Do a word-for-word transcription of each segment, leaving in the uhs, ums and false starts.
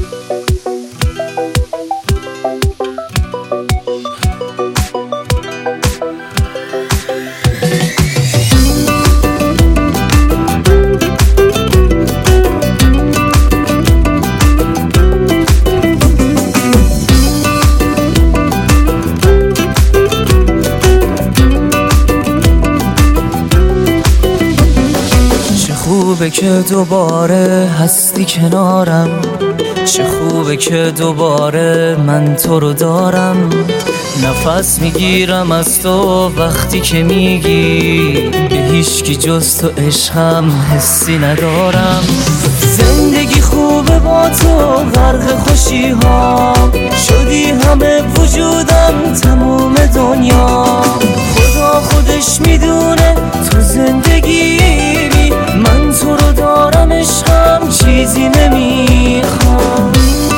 خوبه که دوباره هستی کنارم، چه خوبه که دوباره من تو رو دارم. نفس میگیرم از تو وقتی که میگی به هیچکی جز تو عشقم حسی ندارم. زندگی خوبه با تو غرق خوشی ها، شدی همه وجودم تموم دنیا. خدا خودش میدونه تو زندگی من تو رو دارم، عشقم چیزی نمیخوام.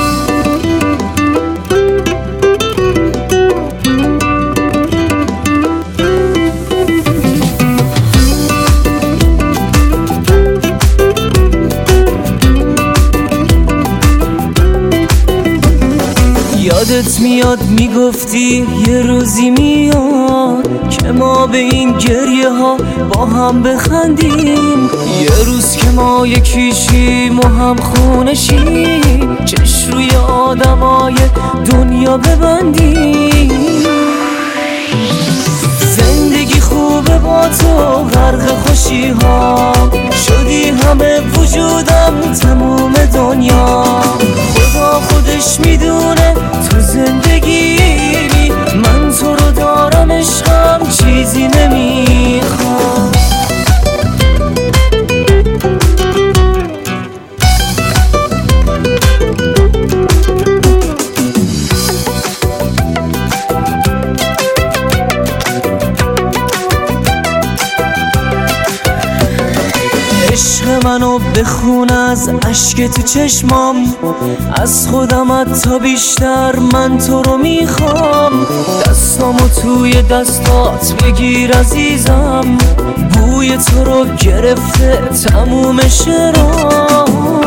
یادت میاد میگفتی یه روزی میاد که ما به این گریه ها با هم بخندیم. یه روز که ما یکیشیم و هم خونشیم، چشم روی آدمای دنیا ببندیم. زندگی خوبه با تو غرق خوشی ها، شدی همه وجودم تموم دنیا. خدا خودش میدونه تو زندگی من تو رو دارم، عشقم چیزی نمیخوام. عشق منو بخون از اشک تو چشمام، از خودم حتی بیشتر من تو رو میخوام. دستامو توی دستات بگیر عزیزم، بوی تو رو گرفته تموم شرام.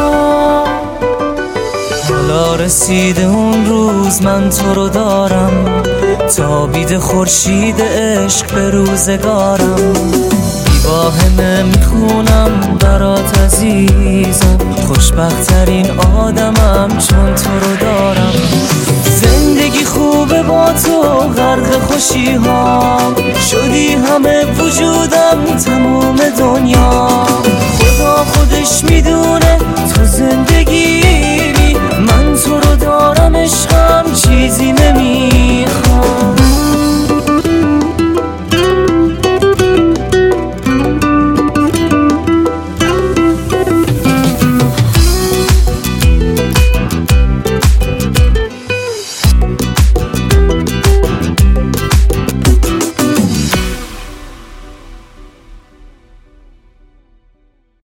حالا رسیده اون روز من تو رو دارم، تابیده خورشید عشق به روزگارم. با همه میخونم برات عزیزم، خوشبخت‌ترین آدمم چون تو رو دارم. زندگی خوبه با تو غرق خوشی ها، شدی همه وجودم تموم دنیا. خدا خودش میدونه تو زندگی